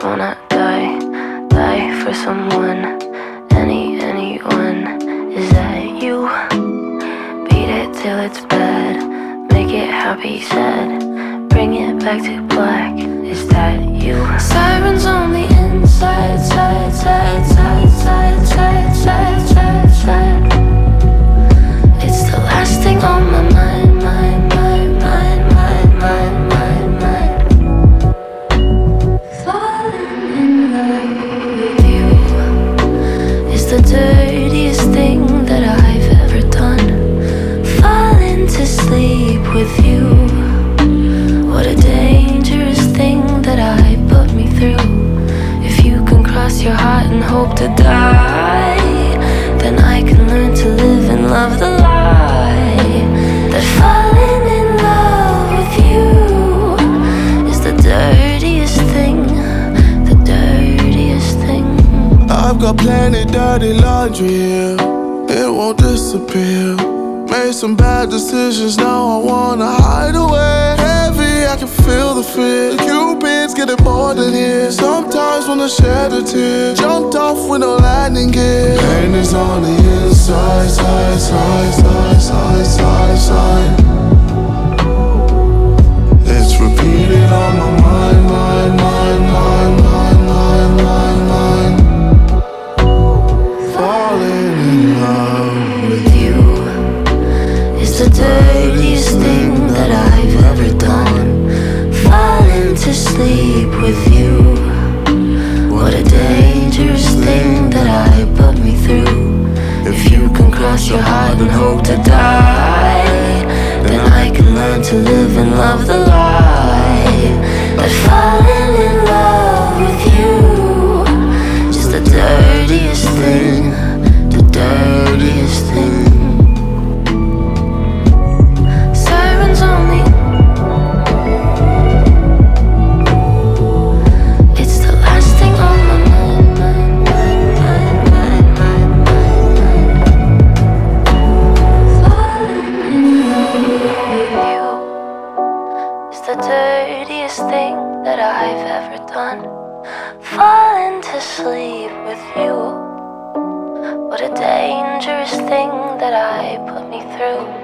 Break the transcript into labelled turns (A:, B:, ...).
A: wanna die for someone, anyone. Is that you? Beat it till it's bad, make it happy, sad, bring it back to black. Is that you? Sirens on the inside, side, side, side, side, side, side, side, side. It's the last thing on my mind, mind, mind, mind, mind, mind, mind, mind. Falling in love with you is the dirtiest thing that I've ever done. Falling to sleep with you, what a dangerous thing that I put me through. If you can cross your heart and hope to die, then I can learn to live and love the lie that falling in love with you is the dirtiest thing, the dirtiest thing.
B: I've got plenty dirty laundry here, it won't disappear. Made some bad decisions, now I wanna hide away. Heavy, I can feel the fear. The Cupid's getting more than here. Sometimes wanna shed a tear. Jumped off with no landing gear. Pain is on the inside, side, side, side, side, side, side. It's repeating on my mind, mind, mind, mind, mind, mind, mind, mind. Falling in love with you
A: is the dirtiest thing that I've ever done. Falling to sleep with you, what a dangerous thing that I put me through. If you can cross your heart and hope to die, then I can learn to live and love the lie that falling in love with you is the dirtiest thing, the dirtiest thing. Sirens on me, it's the last thing on my mind, mind, mind, mind, mind, mind, mind, mind. Falling in love with you is the dirtiest thing that I've ever done. Falling to sleep with you, what a dangerous thing that I put me through.